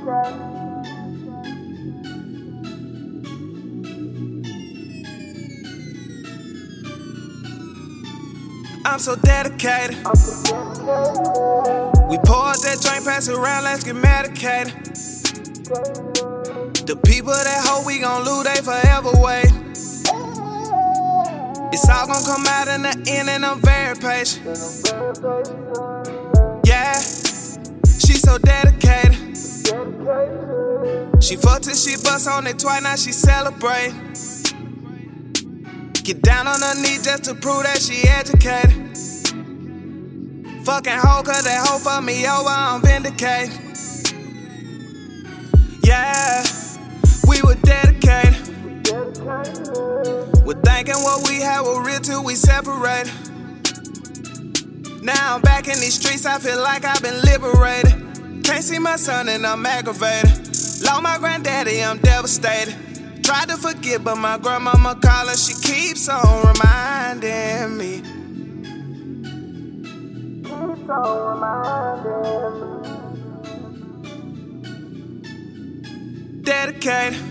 I'm so dedicated. We pour out that drink, pass it around, let's get medicated. The people that hope we gon' lose, they forever wait. It's all gon' come out in the end, and I'm very patient. Yeah, she so dedicated. She fucked till she bust on it twice, now she celebrate. Get down on her knees just to prove that she educated. Fucking hoe, cause that hoe fuck me over, I'm vindicated. Yeah, we were dedicated. We're thinking what we had was real till we separated. Now I'm back in these streets, I feel like I've been liberated. Can't see my son and I'm aggravated. Lost my granddaddy, I'm devastated. Tried to forget, but my grandmama calling, she keeps on reminding me. Keeps on reminding me. Dedicated.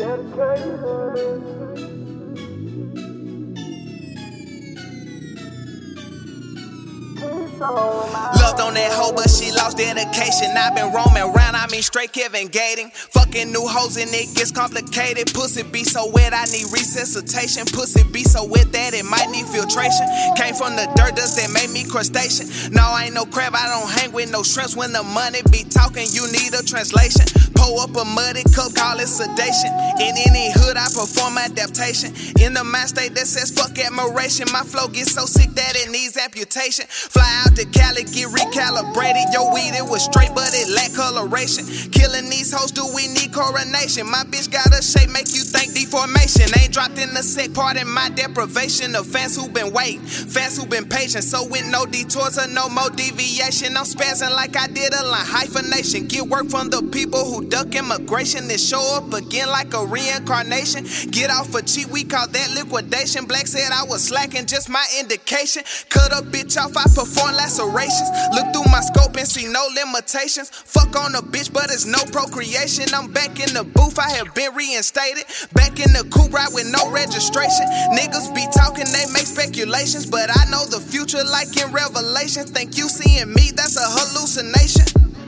Loved on that hoe, but she lost dedication. I've been roaming around, I mean straight Kevin Gating. Fucking new hoes and it gets complicated. Pussy be so wet, I need resuscitation. Pussy be so wet that it might need filtration. Came from the dirt dust that made me crustacean. No, I ain't no crab, I don't hang with no shrimps. When the money be talking, you need a translation. Pull up a muddy cup, call it sedation. In any hood, I perform adaptation. In the mind state that says fuck admiration. My flow gets so sick that it needs amputation. Fly out to Cali, get recalibrated. Yo, weed, it was straight, but it lacked coloration. Killing these hoes, do we need coronation? My bitch got a shape, make you think deformation. Ain't dropped in the sick part in my deprivation. Of fans who been waiting, fans who been patient. So with no detours or no more deviation, I'm spazzing like I did a line hyphenation. Get work from the people who duck immigration and show up again like a reincarnation. Get off for cheap, we call that liquidation. Black said I was slacking, just my indication. Cut a bitch off, I perform lacerations. Look through my scope and see no limitations. Fuck on a bitch, but it's no procreation. I'm back in the booth, I have been reinstated. Back in the coupe ride with no registration. Niggas be talking, they make speculations, but I know the future like in Revelation. Think you seeing me, that's a hallucination.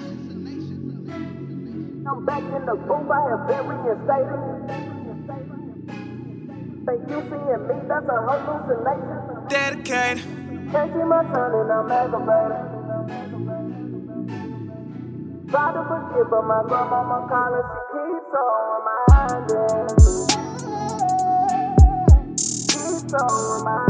I'm back in the booth, I have been reinstated. Think you seeing me, that's a hallucination. Dedicated. Can't see my son and I'm aggravated. Try to forget, but my grandmama calling, she keeps on reminding me. Keeps on reminding me.